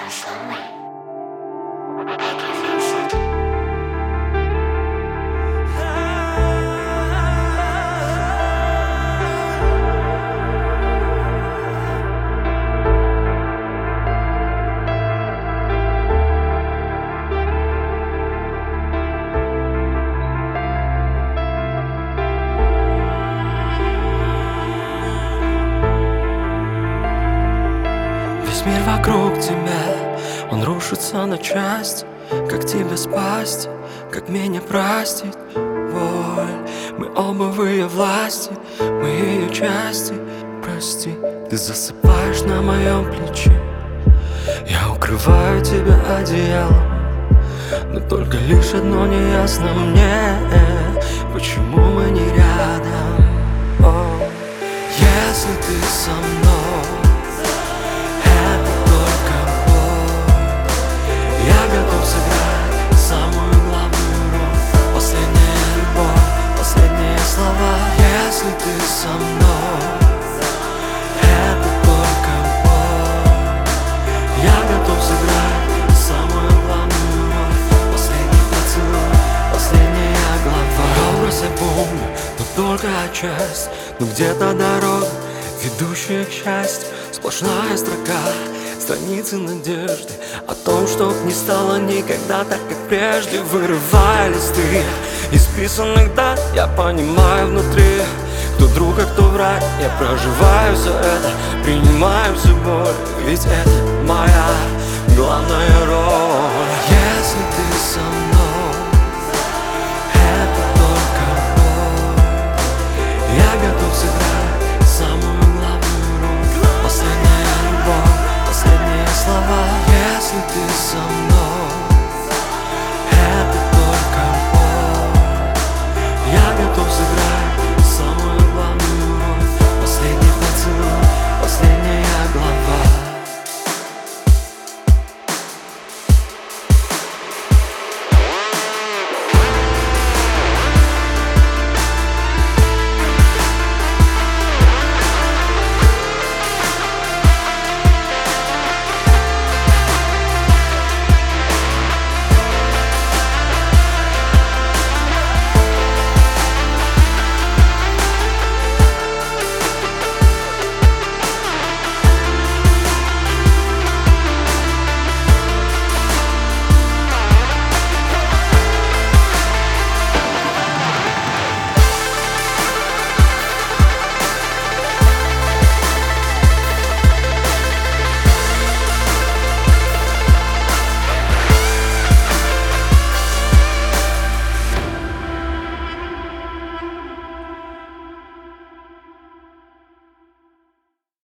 Весь мир вокруг тебя, он рушится на части. Как тебя спасти, как меня простить? Боль, мы оба в ее власти, мы ее части. Прости, ты засыпаешь на моем плече, я укрываю тебя одеялом. Но только лишь одно неясно мне: почему мы не рядом? О, если ты со мной, это только боль. Я готов сыграть самую главную роль. Последняя любовь, последние слова. Если ты со мной, это только боль. Я готов сыграть самую главную роль. Последний поцелуй, последняя глава. Образ я помню, но только часть. Но где-то дорога, ведущая к счастью. Сплошная строка, страницы надежды о том, чтоб не стало никогда так, как прежде. Вырывая листы исписанных дат, я понимаю внутри, кто друг, а кто враг. Я проживаю все это, принимаю всю боль, ведь это моя главная роль.